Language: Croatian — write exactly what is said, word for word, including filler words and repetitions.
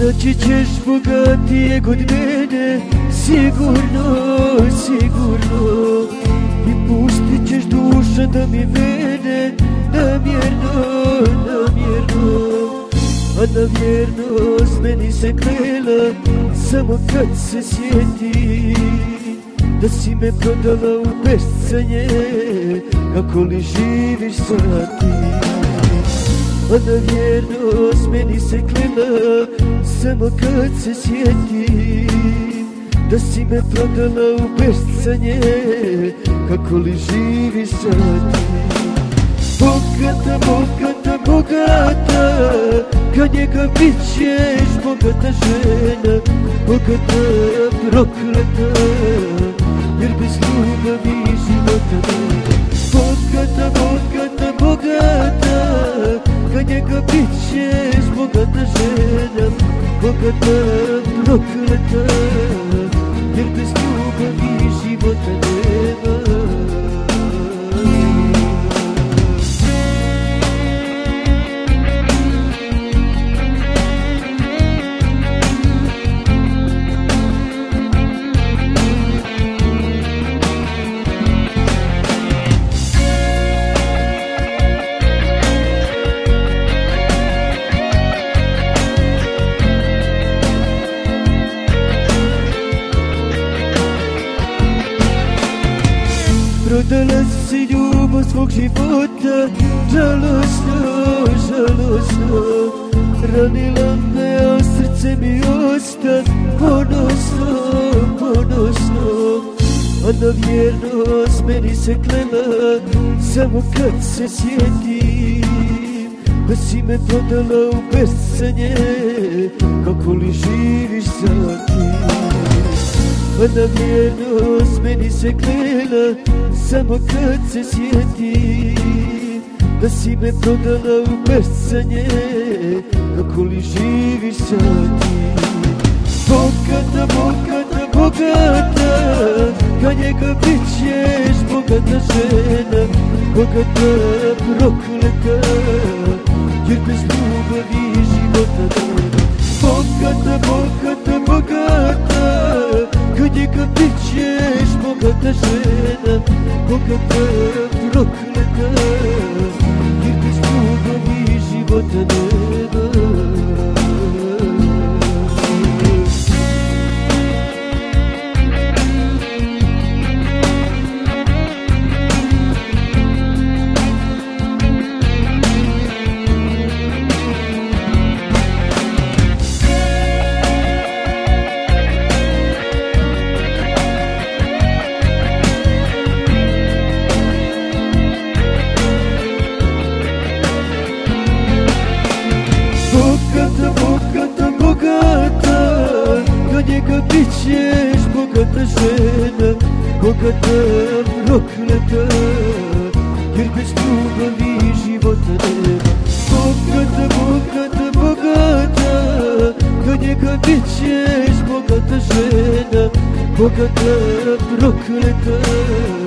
Naći ćeš bogatijeg od mene, sigurno, sigurno. I pustit ćeš duša da mi vene, namjerno, namjerno. A na vjernost meni se klela, samo kad se sjeti da si me prodala u bescenje, kako li živiš sad ti? A na vjernost meni se klela, samo kad se sjeti da si me prodala u bescenje, kako li živiš sad ti? Bogata, bogata, bogata, kad njega bit ćeš bogata žena, bogata, prokleta, jer bez ljubavi života nema. Bogata, bogata, bogata, kad njega bit ćeš bogata žena, bogata, prokleta, jer bez ljubavi života nema. Prodala si ljubav svog života, žalosno, žalosno. Ranila me, a srce mi osta ponosno, ponosno. A na vjernost meni se klela, samo kad se sjetim da si me prodala u bescenje, kako li živiš sad ti? A na vjernost meni se klela, samo kad se sjetim da si me prodala u bescenje, kako li živiš sad ti? Bogata, bogata, bogata, kad njega bit ćeš bogata žena, bogata, prokleta, jer bez ljubavi života nema. Bogata, bogata, bogata, kad njega bit ćeš bogata žena, bogata, prokleta, jer bez ljubavi života nema. Bogata, bogata, bogata, kad njega bit ćeš bogata žena, bogata, prokleta, jer bez ljubavi života nema. Bogata, bogata, bogata, kad njega bit ćeš bogata žena, bogata, prokleta,